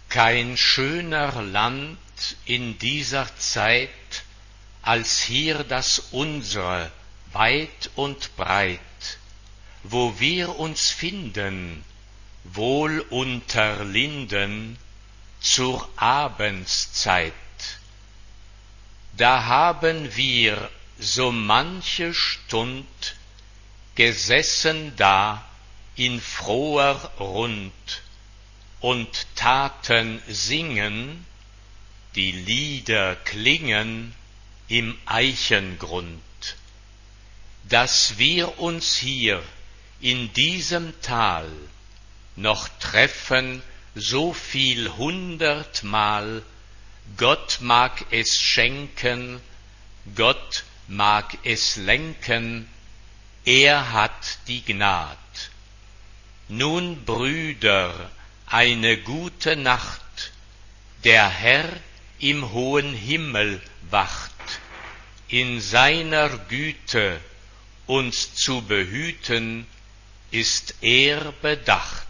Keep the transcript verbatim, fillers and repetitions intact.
Kein schöner Land in dieser Zeit als hier das unsere, weit und breit, wo wir uns finden, wohl unter Linden, zur Abendszeit. Da haben wir so manche Stund gesessen da in froher Rund und taten singen, die Lieder klingen im Eichengrund. Dass wir uns hier in diesem Tal noch treffen so viel hundertmal, Gott mag es schenken, Gott mag es lenken, er hat die Gnad. Nun, Brüder, eine gute Nacht, der Herr im hohen Himmel wacht, in seiner Güte uns zu behüten, ist er bedacht.